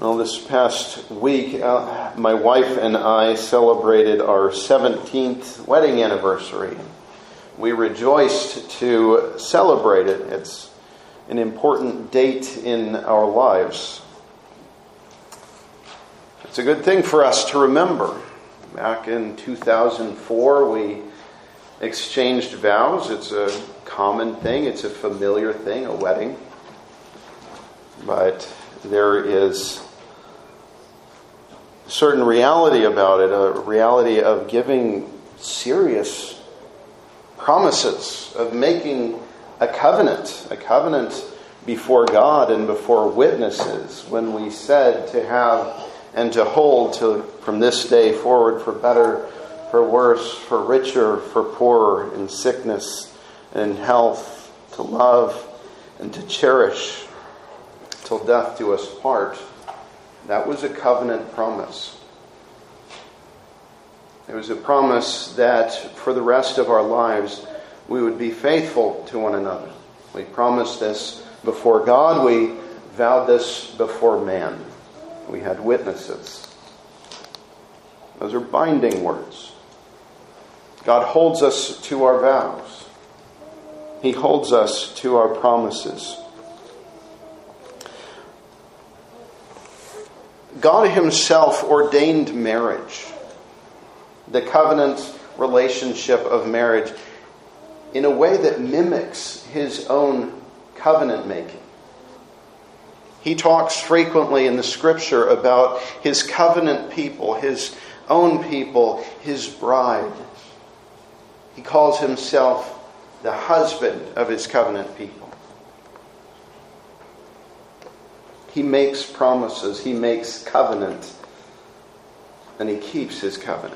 Well, this past week, my wife and I celebrated our 17th wedding anniversary. We rejoiced to celebrate it. It's an important date in our lives. It's a good thing for us to remember. Back in 2004, we exchanged vows. It's a common thing. It's a familiar thing, a wedding. But there is a certain reality about it, a reality of giving serious promises, of making a covenant before God and before witnesses, when we said to have and to hold from this day forward, for better, for worse, for richer, for poorer, in sickness and in health, to love and to cherish till death do us part. That was a covenant promise. It was a promise that for the rest of our lives we would be faithful to one another. We promised this before God. We vowed this before man. We had witnesses. Those are binding words. God holds us to our vows. He holds us to our promises. God Himself ordained marriage, the covenant relationship of marriage, in a way that mimics His own covenant making. He talks frequently in the Scripture about His covenant people, His own people, His bride. He calls Himself the husband of His covenant people. He makes promises, He makes covenant, and He keeps His covenant.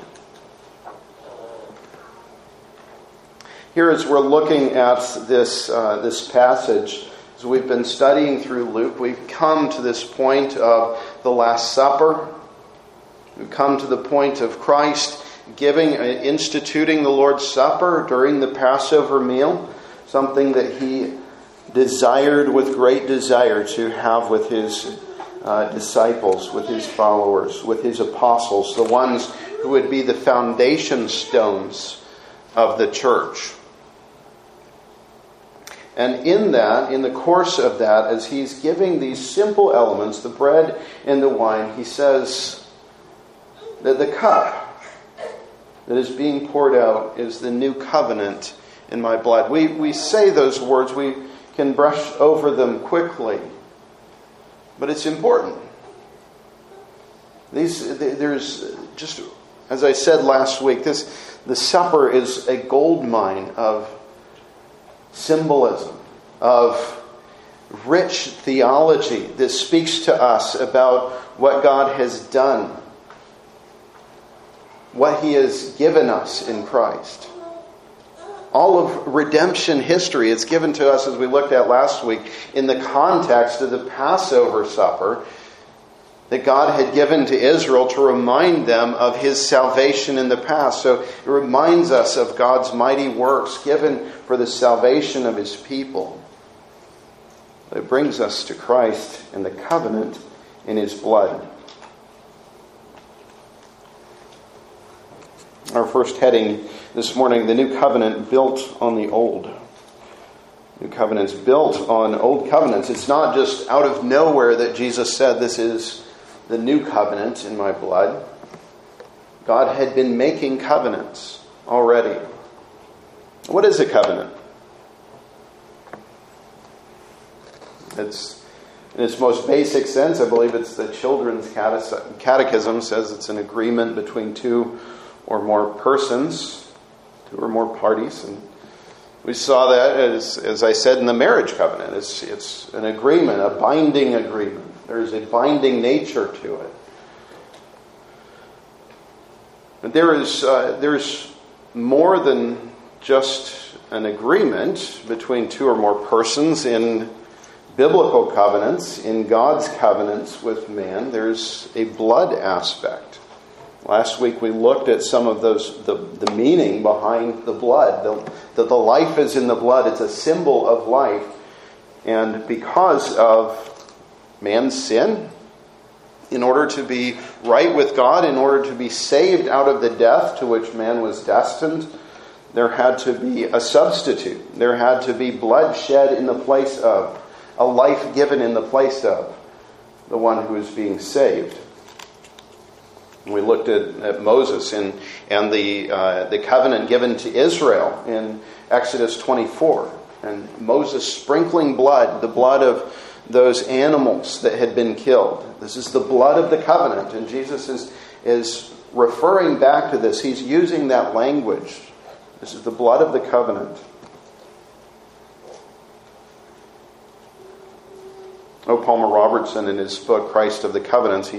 Here, as we're looking at this passage, as we've been studying through Luke, we've come to this point of the Last Supper. We've come to the point of Christ instituting the Lord's Supper during the Passover meal, something that He desired with great desire to have with His disciples, with His followers, with His apostles, the ones who would be the foundation stones of the church. And in the course of that, as He's giving these simple elements, the bread and the wine, He says that the cup that is being poured out is the new covenant in my blood. We say those words, we can brush over them quickly, but it's important. There's just, as I said last week, the supper is a gold mine of symbolism, of rich theology that speaks to us about what God has done, what He has given us in Christ. All of redemption history is given to us, as we looked at last week, in the context of the Passover supper that God had given to Israel to remind them of His salvation in the past. So it reminds us of God's mighty works given for the salvation of His people. It brings us to Christ and the covenant in His blood. Our first heading this morning, the new covenant built on the old. New covenants built on old covenants. It's not just out of nowhere that Jesus said, this is the new covenant in my blood. God had been making covenants already. What is a covenant? It's, in its most basic sense, I believe it's the Children's Catechism says it's an agreement between two or more persons, two or more parties. And we saw that, as I said, in the marriage covenant. It's an agreement, a binding agreement. There's a binding nature to it. But there's more than just an agreement between two or more persons in biblical covenants, in God's covenants with man. There's a blood aspect. Last week we looked at some of those, the meaning behind the blood. That the life is in the blood. It's a symbol of life. And because of man's sin, In order to be right with God, in order to be saved out of the death to which man was destined, there had to be a substitute. There had to be blood shed in the place of, a life given in the place of the one who is being saved. We looked at Moses and the covenant given to Israel in Exodus 24. And Moses sprinkling blood, the blood of those animals that had been killed. This is the blood of the covenant. And Jesus is referring back to this. He's using that language. This is the blood of the covenant. O. Palmer Robertson, in his book, Christ of the Covenants,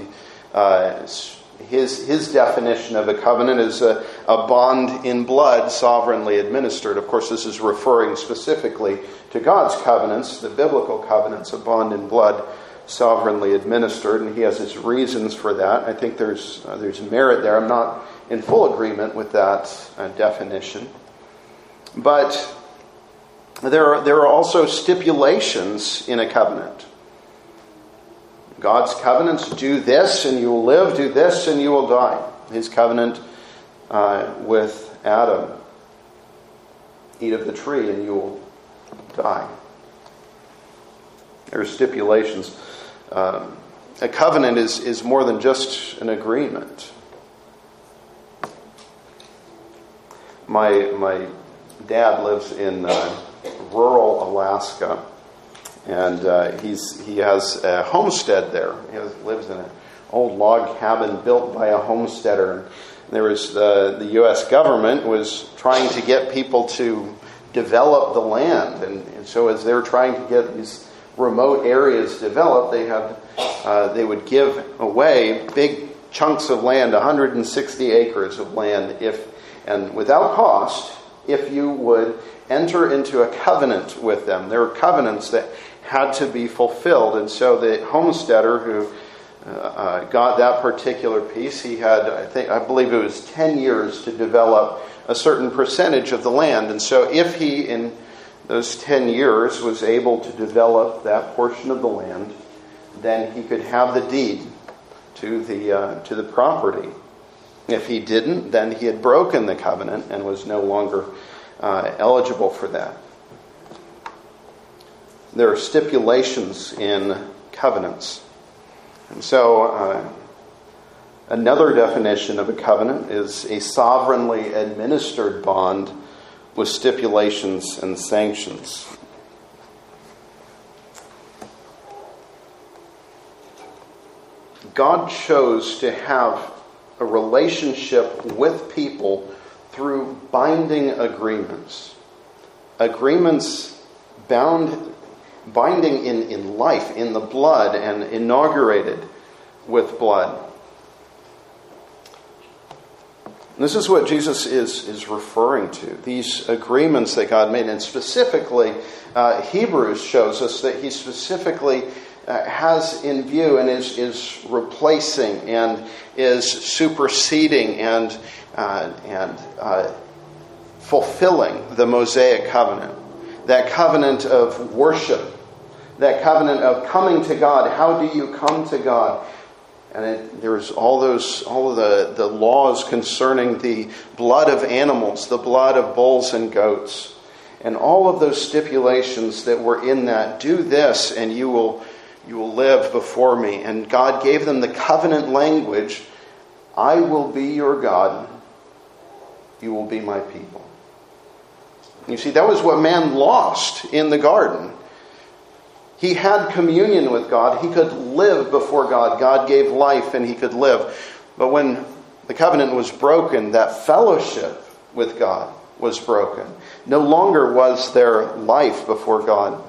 his definition of a covenant is a bond in blood sovereignly administered. Of course, this is referring specifically to God's covenants, the biblical covenants, a bond in blood sovereignly administered, and he has his reasons for that. I think there's merit there. I'm not in full agreement with that definition. But there are also stipulations in a covenant. God's covenants, do this and you will live, do this and you will die. His covenant with Adam, eat of the tree and you will die. There are stipulations. A covenant is more than just an agreement. My dad lives in rural Alaska. And he has a homestead there. He lives in an old log cabin built by a homesteader. There was the U.S. government was trying to get people to develop the land, and so as they're trying to get these remote areas developed, they would give away big chunks of land, 160 acres of land, and without cost, if you would enter into a covenant with them. There were covenants that had to be fulfilled, and so the homesteader who got that particular piece, he had, I believe it was 10 years to develop a certain percentage of the land, and so if he in those 10 years was able to develop that portion of the land, then he could have the deed to the property. If he didn't, then he had broken the covenant and was no longer eligible for that. There are stipulations in covenants. And so another definition of a covenant is a sovereignly administered bond with stipulations and sanctions. God chose to have a relationship with people through binding agreements. Agreements binding in life, in the blood, and inaugurated with blood. And this is what Jesus is referring to, these agreements that God made. And specifically, Hebrews shows us that he specifically has in view and is replacing and is superseding and fulfilling the Mosaic covenant. That covenant of worship, that covenant of coming to God. How do you come to God? And there's all of the laws concerning the blood of animals, the blood of bulls and goats, and all of those stipulations that were in that. Do this, and you will live before me. And God gave them the covenant language. I will be your God. You will be my people. You see, that was what man lost in the garden. He had communion with God. He could live before God. God gave life and he could live. But when the covenant was broken, that fellowship with God was broken. No longer was there life before God.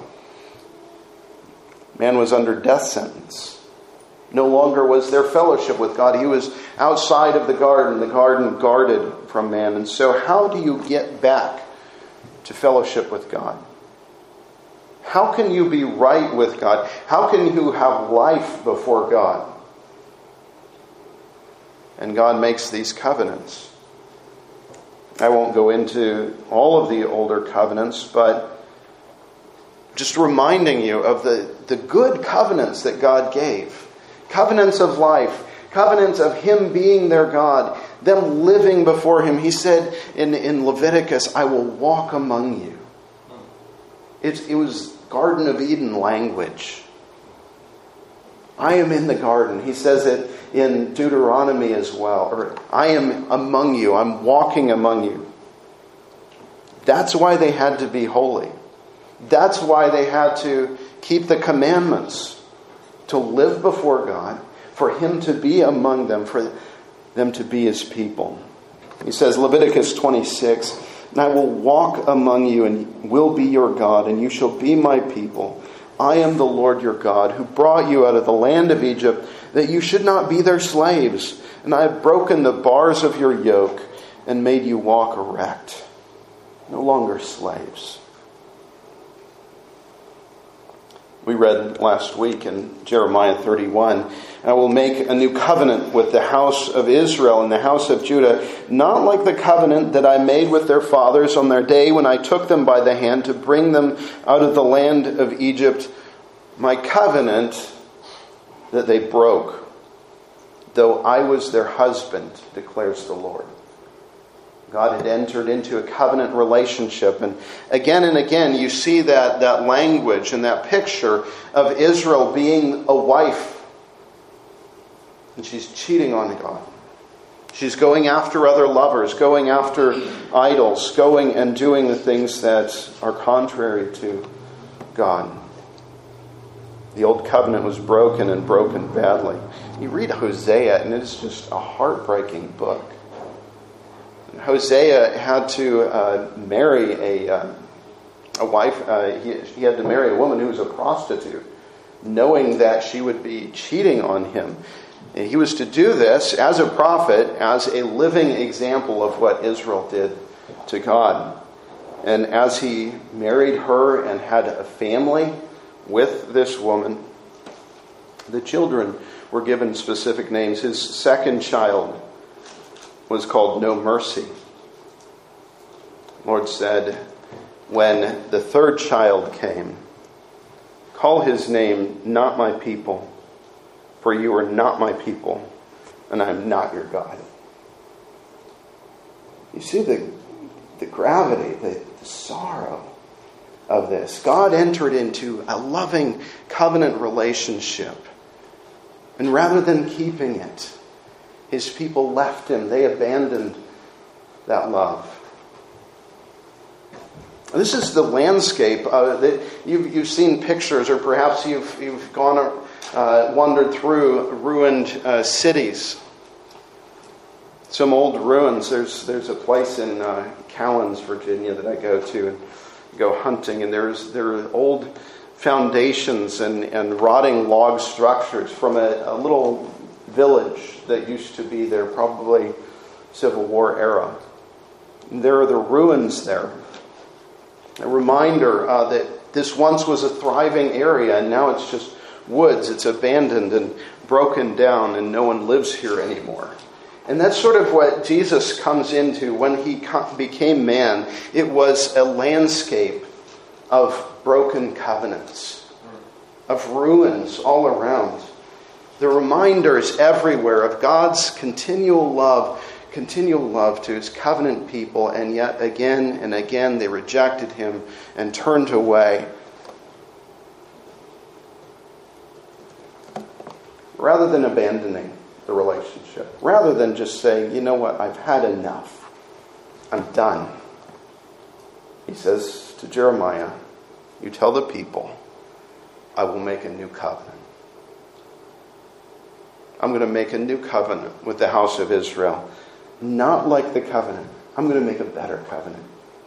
Man was under death sentence. No longer was there fellowship with God. He was outside of the garden guarded from man. And so how do you get back to fellowship with God? How can you be right with God? How can you have life before God? And God makes these covenants. I won't go into all of the older covenants, but just reminding you of the good covenants that God gave. Covenants of life. Covenants of Him being their God. Them living before Him. He said in Leviticus, I will walk among you. It was Garden of Eden language. I am in the garden. He says it in Deuteronomy as well. Or, I am among you. I'm walking among you. That's why they had to be holy. That's why they had to keep the commandments. To live before God. For Him to be among them. For them to be His people. He says, Leviticus 26, and I will walk among you and will be your God, and you shall be my people. I am the Lord your God, who brought you out of the land of Egypt, that you should not be their slaves. And I have broken the bars of your yoke and made you walk erect. No longer slaves. We read last week in Jeremiah 31, I will make a new covenant with the house of Israel and the house of Judah, not like the covenant that I made with their fathers on their day when I took them by the hand to bring them out of the land of Egypt, my covenant that they broke, though I was their husband, declares the Lord. God had entered into a covenant relationship. And again, you see that language and that picture of Israel being a wife. And she's cheating on God. She's going after other lovers, going after idols, going and doing the things that are contrary to God. The old covenant was broken and broken badly. You read Hosea and it's just a heartbreaking book. Hosea had to marry a wife. He had to marry a woman who was a prostitute, knowing that she would be cheating on him. And he was to do this as a prophet, as a living example of what Israel did to God. And as he married her and had a family with this woman, the children were given specific names. His second child was called No Mercy. The Lord said, when the third child came, call his name Not My People, for you are not my people, and I am not your God. You see the gravity, the sorrow of this. God entered into a loving covenant relationship, and rather than keeping it, His people left Him. They abandoned that love. This is the landscape that you've seen pictures, or perhaps you've gone wandered through ruined cities. Some old ruins. There's a place in Cowens, Virginia, that I go to and go hunting, and there are old foundations and rotting log structures from a little village that used to be there, probably Civil War era. And there are the ruins there. A reminder that this once was a thriving area, and now it's just woods. It's abandoned and broken down, and no one lives here anymore. And that's sort of what Jesus comes into when He became man. It was a landscape of broken covenants, of ruins all around. The reminders everywhere of God's continual love to His covenant people, and yet again and again they rejected Him and turned away. Rather than abandoning the relationship, rather than just saying, you know what, I've had enough, I'm done. He says to Jeremiah, you tell the people, I will make a new covenant. I'm going to make a new covenant with the house of Israel. Not like the covenant. I'm going to make a better covenant.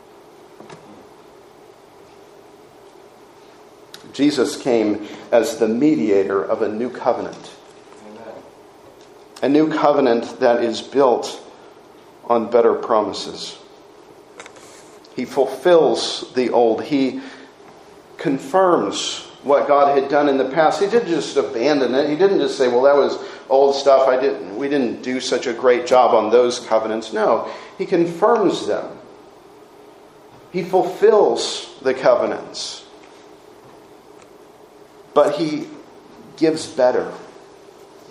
Jesus came as the mediator of a new covenant. Amen. A new covenant that is built on better promises. He fulfills the old. He confirms what God had done in the past. He didn't just abandon it. He didn't just say, well, that was old stuff. We didn't do such a great job on those covenants. No, He confirms them. He fulfills the covenants. But He gives better.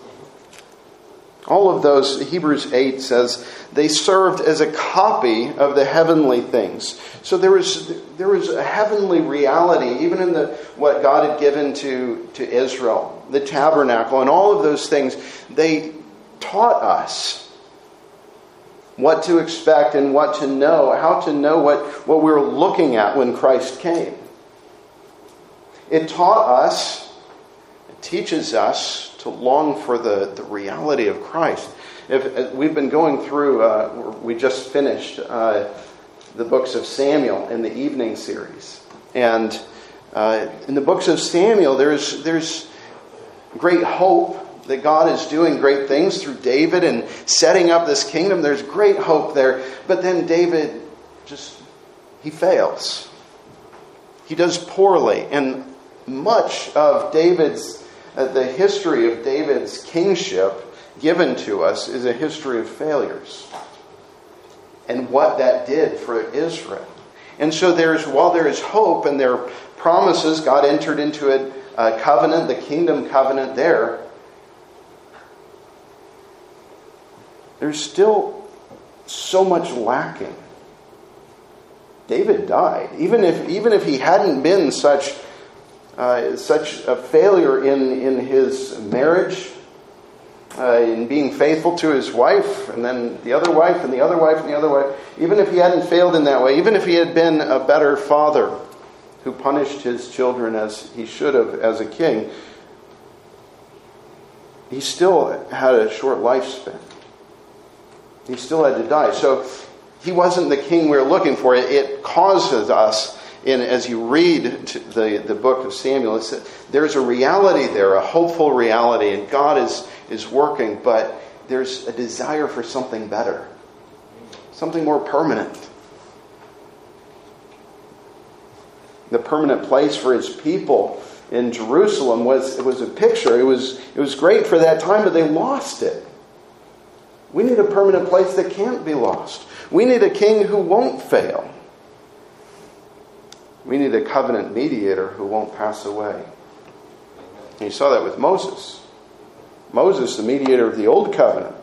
All of those, Hebrews 8 says, they served as a copy of the heavenly things. So there was a heavenly reality, even in what God had given to Israel, the tabernacle, and all of those things. They taught us what to expect and what to know, how to know what we were looking at when Christ came. It taught us, it teaches us to long for the reality of Christ. If we've been going through, we just finished the books of Samuel in the evening series. And in the books of Samuel, there's great hope that God is doing great things through David and setting up this kingdom. There's great hope there. But then David he fails. He does poorly. And much of the history of David's kingship given to us is a history of failures and what that did for Israel. And so while there is hope and there are promises, God entered into a covenant, the kingdom covenant there, there's still so much lacking. David died. Even if he hadn't been such a failure in his marriage, in being faithful to his wife, and then the other wife, and the other wife, and the other wife, even if he hadn't failed in that way, even if he had been a better father who punished his children as he should have as a king, he still had a short lifespan. He still had to die. So he wasn't the king we were looking for. It causes us, as you read the book of Samuel, there's a reality there, a hopeful reality, and God is working, but there's a desire for something better, something more permanent. The permanent place for his people in Jerusalem was a picture. It was great for that time, but they lost it. We need a permanent place that can't be lost. We need a king who won't fail. We need a covenant mediator who won't pass away. And you saw that with Moses. Moses, the mediator of the old covenant,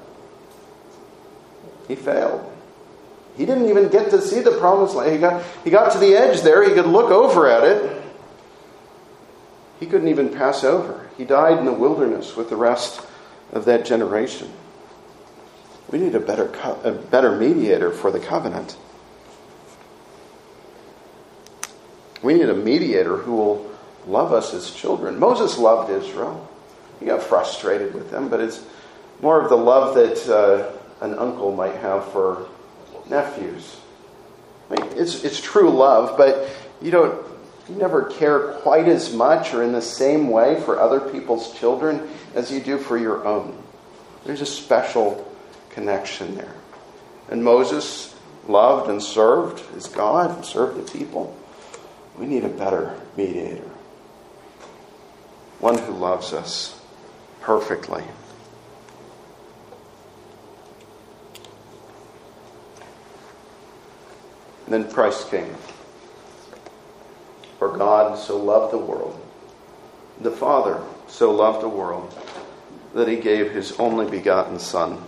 he failed. He didn't even get to see the promised land. He got to the edge there. He could look over at it. He couldn't even pass over. He died in the wilderness with the rest of that generation. We need a better mediator for the covenant. We need a mediator who will love us as children. Moses loved Israel. He got frustrated with them, but it's more of the love that an uncle might have for nephews. I mean, it's true love, but you never care quite as much or in the same way for other people's children as you do for your own. There's a special connection there. And Moses loved and served as God and served the people. We need a better mediator. One who loves us perfectly. And then Christ came. For God so loved the world, the Father so loved the world, that he gave his only begotten Son.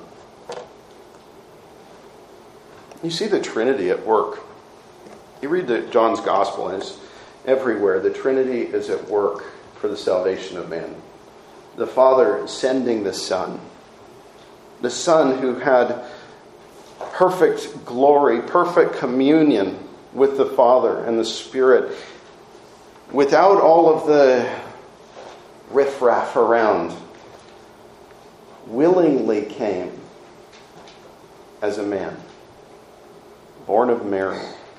You see the Trinity at work. You read John's Gospel, and it's everywhere. The Trinity is at work for the salvation of man. The Father sending the Son who had perfect glory, perfect communion with the Father and the Spirit, without all of the riffraff around, willingly came as a man, born of Mary,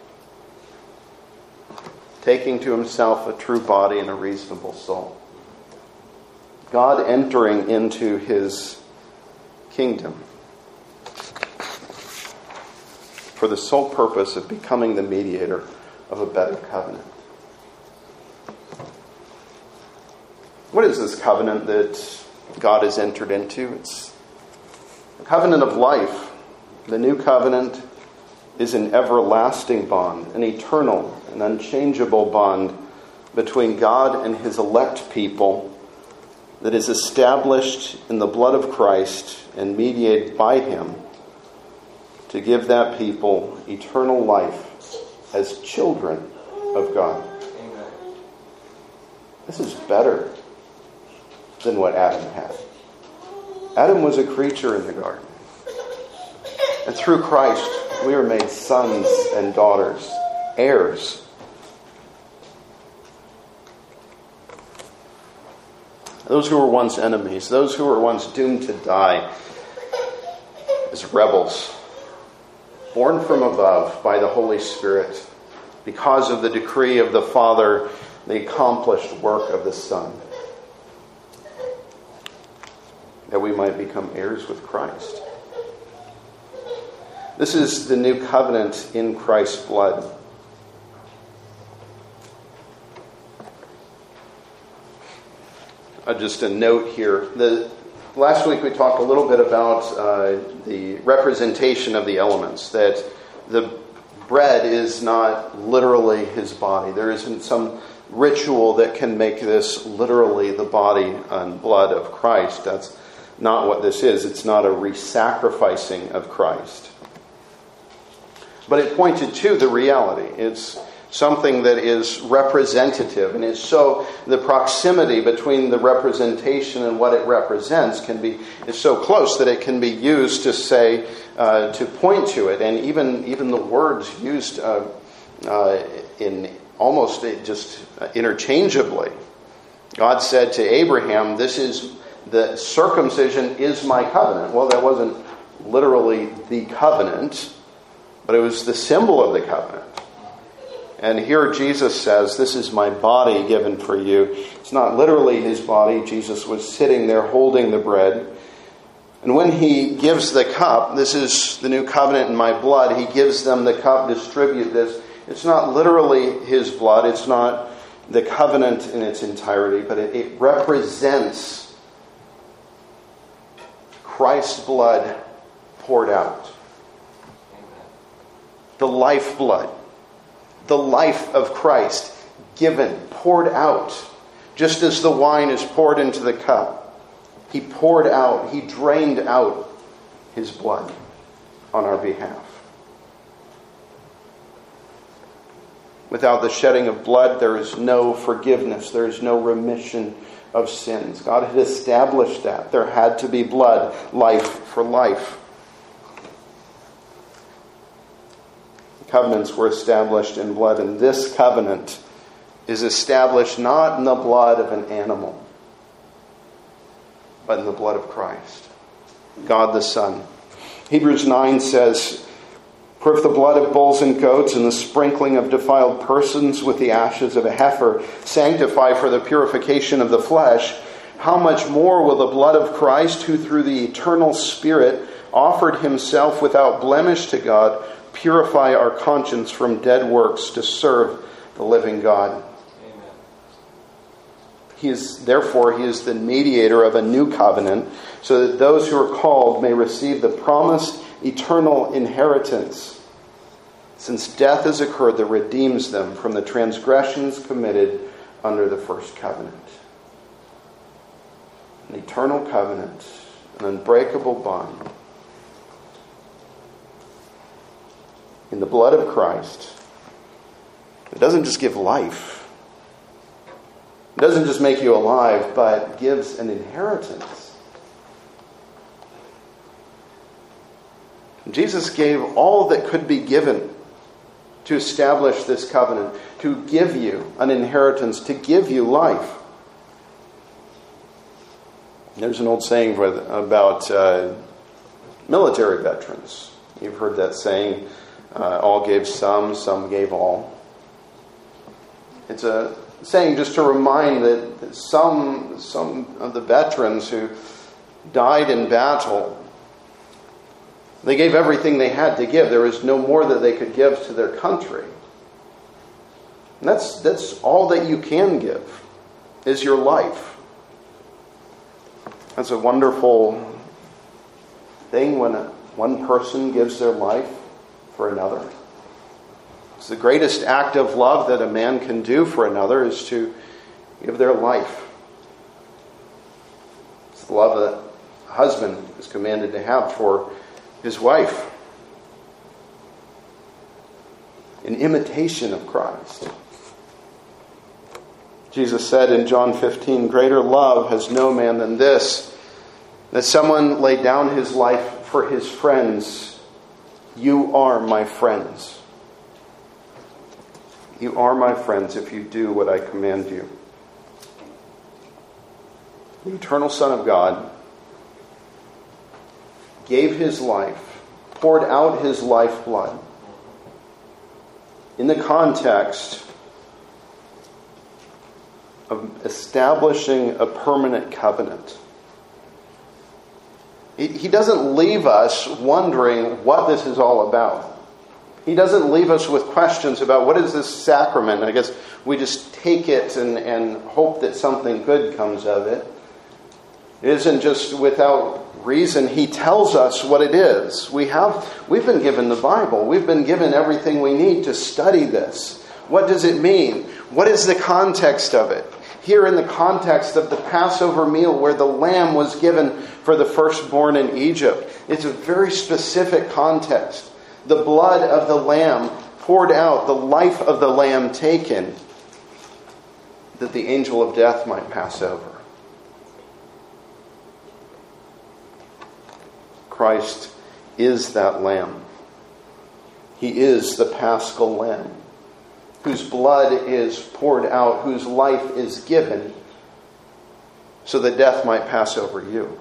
taking to himself a true body and a reasonable soul. God entering into his kingdom for the sole purpose of becoming the mediator of a better covenant. What is this covenant that God has entered into? It's a covenant of life. The new covenant is an everlasting bond, an eternal and unchangeable bond between God and his elect people that is established in the blood of Christ and mediated by him to give that people eternal life as children of God. Amen. This is better than what Adam had. Adam was a creature in the garden. And through Christ, we are made sons and daughters, heirs. Those who were once enemies, those who were once doomed to die as rebels, born from above by the Holy Spirit, because of the decree of the Father, the accomplished work of the Son, that we might become heirs with Christ. This is the new covenant in Christ's blood. Just a note here. Last week we talked a little bit about the representation of the elements, that the bread is not literally his body. There isn't some ritual that can make this literally the body and blood of Christ. That's not what this is. It's not a re-sacrificing of Christ. But it pointed to the reality. It's something that is representative, and it's so the proximity between the representation and what it represents is so close that it can be used to say, to point to it, and even the words used in almost just interchangeably. God said to Abraham, "This is the circumcision is my covenant." Well, that wasn't literally the covenant, but it was the symbol of the covenant. And here Jesus says, "This is my body given for you." It's not literally his body. Jesus was sitting there holding the bread. And when he gives the cup, "This is the new covenant in my blood," he gives them the cup, "Distribute this." It's not literally his blood. It's not the covenant in its entirety, but it represents Christ's blood poured out. The lifeblood. The life of Christ given, poured out. Just as the wine is poured into the cup, he poured out, he drained out his blood on our behalf. Without the shedding of blood, there is no forgiveness. There is no remission of sins. God had established that. There had to be blood, life for life. Covenants were established in blood, and this covenant is established not in the blood of an animal, but in the blood of Christ, God the Son. Hebrews 9 says, "For if the blood of bulls and goats and the sprinkling of defiled persons with the ashes of a heifer sanctify for the purification of the flesh, how much more will the blood of Christ, who through the eternal Spirit offered himself without blemish to God, purify our conscience from dead works to serve the living God." Amen. He is the mediator of a new covenant, so that those who are called may receive the promised eternal inheritance, since death has occurred that redeems them from the transgressions committed under the first covenant. An eternal covenant, an unbreakable bond. In the blood of Christ, it doesn't just give life. It doesn't just make you alive, but gives an inheritance. Jesus gave all that could be given to establish this covenant, to give you an inheritance, to give you life. There's an old saying about military veterans. You've heard that saying, all gave some gave all. It's a saying just to remind that some of the veterans who died in battle, they gave everything they had to give. There was no more that they could give to their country. And that's all that you can give, is your life. That's a wonderful thing when one person gives their life for another. It's the greatest act of love that a man can do for another, is to give their life. It's the love that a husband is commanded to have for his wife. An imitation of Christ. Jesus said in John 15, "Greater love has no man than this, that someone laid down his life for his friends. You are my friends. You are my friends if you do what I command you." The eternal Son of God gave his life, poured out his lifeblood in the context of establishing a permanent covenant. He doesn't leave us wondering what this is all about. He doesn't leave us with questions about what is this sacrament. I guess we just take it and hope that something good comes of it. It isn't just without reason. He tells us what it is. We've been given the Bible. We've been given everything we need to study this. What does it mean? What is the context of it? Here in the context of the Passover meal where the lamb was given for the firstborn in Egypt, it's a very specific context. The blood of the lamb poured out, the life of the lamb taken, that the angel of death might pass over. Christ is that lamb. He is the Paschal lamb, whose blood is poured out, whose life is given, so that death might pass over you.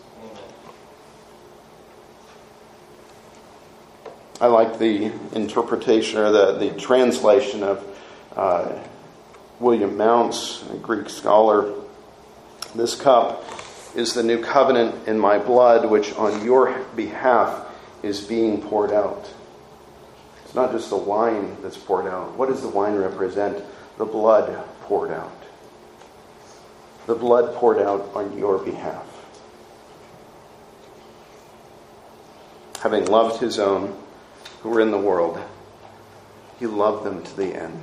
I like the interpretation or the translation of William Mounce, a Greek scholar. "This cup is the new covenant in my blood, which on your behalf is being poured out." It's not just the wine that's poured out. What does the wine represent? The blood poured out. The blood poured out on your behalf. Having loved his own who were in the world, he loved them to the end.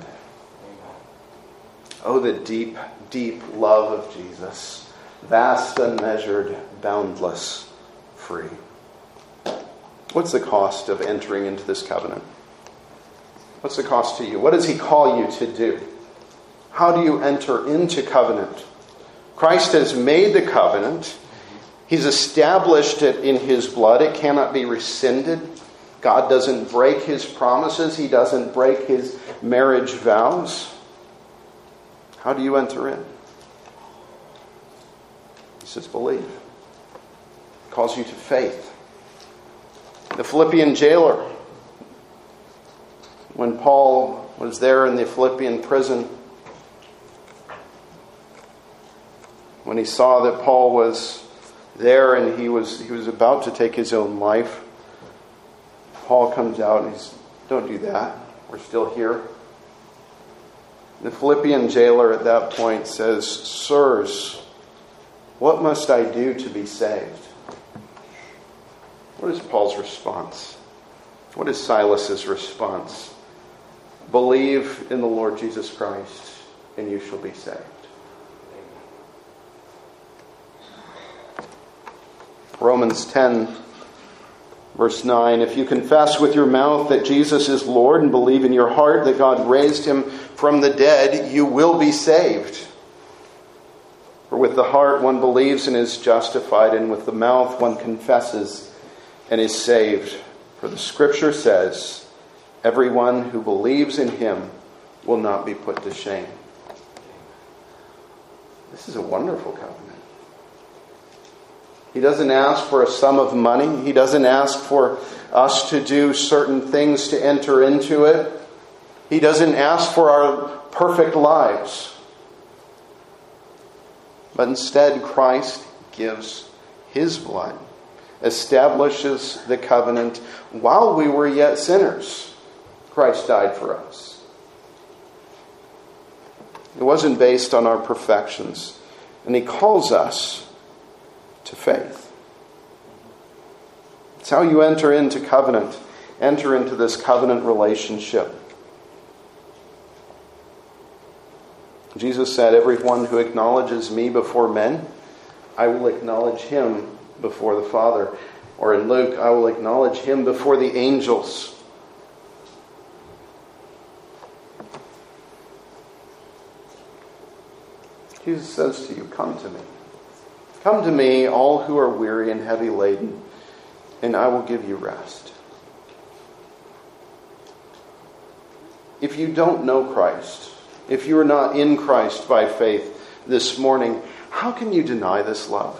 Oh, the deep, deep love of Jesus. Vast, unmeasured, boundless, free. What's the cost of entering into this covenant? What's the cost to you? What does he call you to do? How do you enter into covenant? Christ has made the covenant. He's established it in his blood. It cannot be rescinded. God doesn't break his promises. He doesn't break his marriage vows. How do you enter in? He says, believe. He calls you to faith. The Philippian jailer, when Paul was there in the Philippian prison, when he saw that Paul was there and he was about to take his own life, Paul comes out and he's, "Don't do that. We're still here." The Philippian jailer at that point says, "Sirs, what must I do to be saved?" What is Paul's response? What is Silas's response? "Believe in the Lord Jesus Christ, and you shall be saved." Romans 10, verse 9, "If you confess with your mouth that Jesus is Lord and believe in your heart that God raised him from the dead, you will be saved. For with the heart one believes and is justified, and with the mouth one confesses and is saved. For the Scripture says, everyone who believes in him will not be put to shame." This is a wonderful covenant. He doesn't ask for a sum of money. He doesn't ask for us to do certain things to enter into it. He doesn't ask for our perfect lives. But instead, Christ gives his blood, establishes the covenant. While we were yet sinners, Christ died for us. It wasn't based on our perfections. And he calls us to faith. It's how you enter into covenant. Enter into this covenant relationship. Jesus said, "Everyone who acknowledges me before men, I will acknowledge him before the Father. Or in Luke, I will acknowledge him before the angels. Jesus says to you, come to me. Come to me, all who are weary and heavy laden, and I will give you rest. If you don't know Christ, if you are not in Christ by faith this morning, how can you deny this love?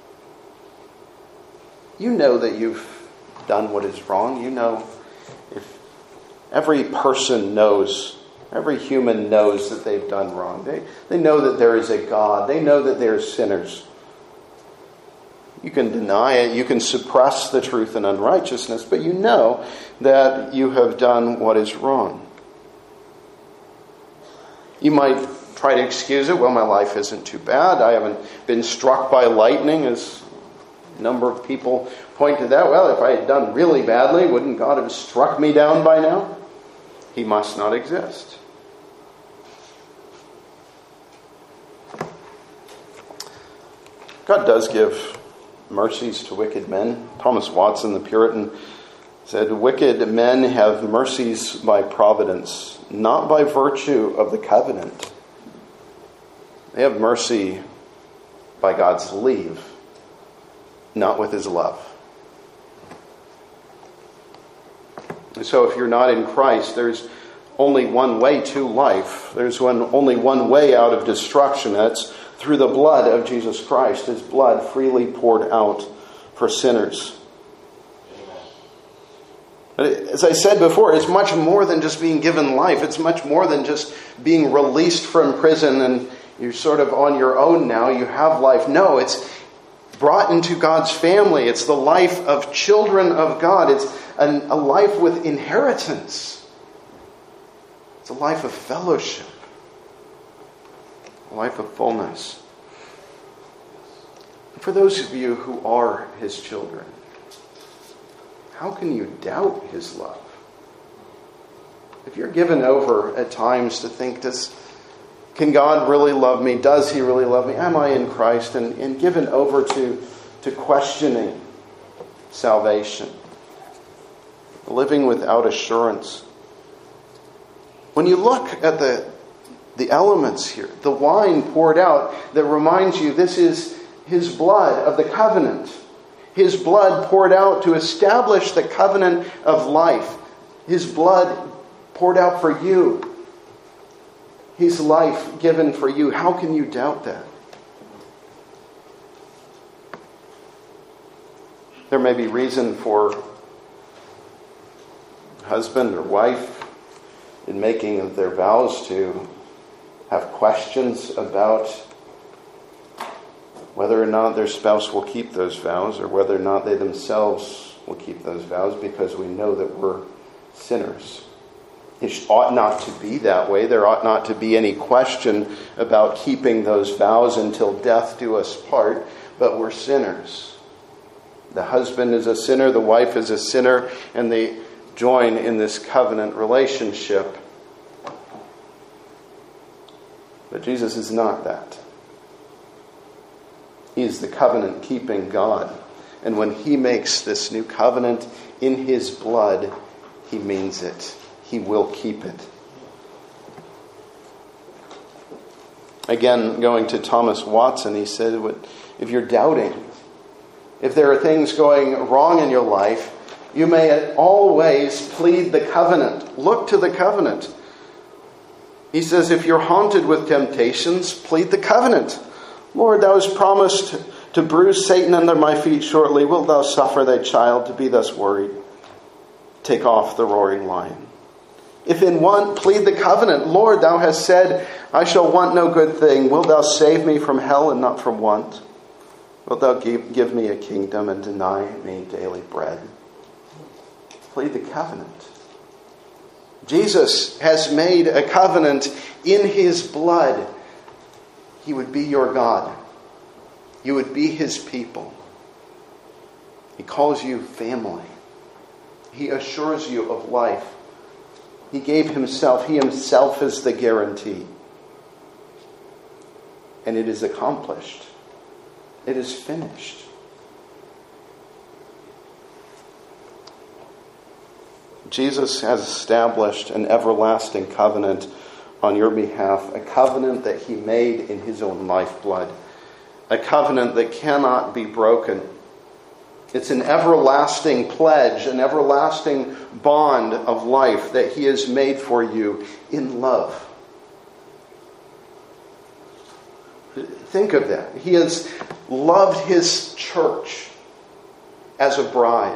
You know that you've done what is wrong. You know, if every person knows, every human knows that they've done wrong. They know that there is a God. They know that they're sinners. You can deny it. You can suppress the truth and unrighteousness, but you know that you have done what is wrong. You might try to excuse it. Well, my life isn't too bad. I haven't been struck by lightning, as a number of people point to that. Well, if I had done really badly, wouldn't God have struck me down by now? He must not exist. God does give mercies to wicked men. Thomas Watson, the Puritan, said, wicked men have mercies by providence, not by virtue of the covenant. They have mercy by God's leave, not with his love. And so if you're not in Christ, there's only one way to life. There's only one way out of destruction. That's through the blood of Jesus Christ, his blood freely poured out for sinners. But as I said before, it's much more than just being given life. It's much more than just being released from prison and you're sort of on your own now. You have life. No, it's brought into God's family. It's the life of children of God. It's a life with inheritance. It's a life of fellowship. A life of fullness. For those of you who are his children, how can you doubt his love? If you're given over at times to think, can God really love me? Does he really love me? Am I in Christ? And given over to questioning salvation, living without assurance. When you look at the elements here, the wine poured out that reminds you this is his blood of the covenant. His blood poured out to establish the covenant of life. His blood poured out for you. His life given for you. How can you doubt that? There may be reason for husband or wife in making their vows to have questions about whether or not their spouse will keep those vows or whether or not they themselves will keep those vows, because we know that we're sinners. It ought not to be that way. There ought not to be any question about keeping those vows until death do us part, but we're sinners. The husband is a sinner, the wife is a sinner, and they join in this covenant relationship. But Jesus is not that. He is the covenant-keeping God. And when he makes this new covenant in his blood, he means it. He will keep it. Again, going to Thomas Watson, he said, if you're doubting, if there are things going wrong in your life, you may always plead the covenant. Look to the covenant. He says, if you're haunted with temptations, plead the covenant. Lord, thou hast promised to bruise Satan under my feet shortly. Wilt thou suffer thy child to be thus worried? Take off the roaring lion. If in want, plead the covenant. Lord, thou hast said, I shall want no good thing. Wilt thou save me from hell and not from want? Wilt thou give me a kingdom and deny me daily bread? Plead the covenant. Jesus has made a covenant in his blood. He would be your God. You would be his people. He calls you family. He assures you of life. He gave himself. He himself is the guarantee. And it is accomplished. It is finished. Jesus has established an everlasting covenant on your behalf, a covenant that he made in his own lifeblood, a covenant that cannot be broken. It's an everlasting pledge, an everlasting bond of life that he has made for you in love. Think of that. He has loved his church as a bride.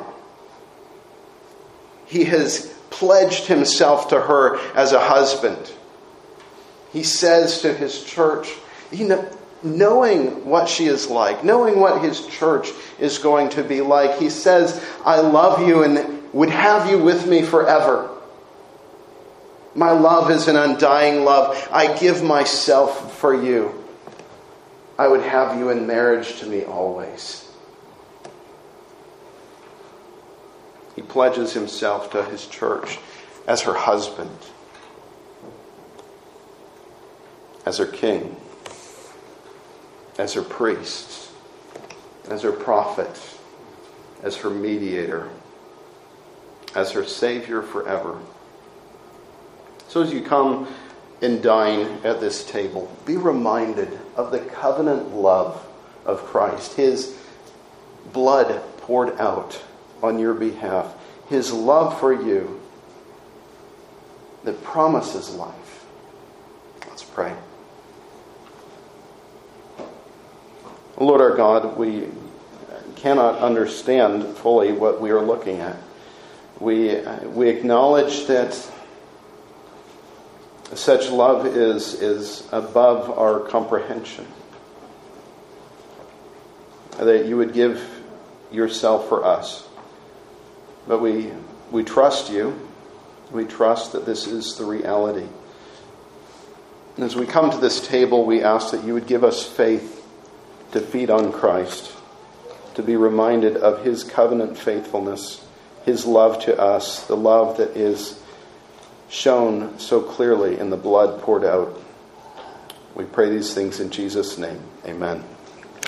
He has pledged himself to her as a husband. He says to his church, knowing what she is like, knowing what his church is going to be like, he says, I love you and would have you with me forever. My love is an undying love. I give myself for you. I would have you in marriage to me always. He pledges himself to his church as her husband, as her king, as her priest, as her prophet, as her mediator, as her Savior forever. So as you come and dine at this table, be reminded of the covenant love of Christ, his blood poured out on your behalf, his love for you that promises life. Let's pray. Lord our God, we cannot understand fully what we are looking at. We acknowledge that such love is above our comprehension. That you would give yourself for us. But we trust you. We trust that this is the reality. And as we come to this table, we ask that you would give us faith to feed on Christ, to be reminded of his covenant faithfulness, his love to us, the love that is shown so clearly in the blood poured out. We pray these things in Jesus' name. Amen.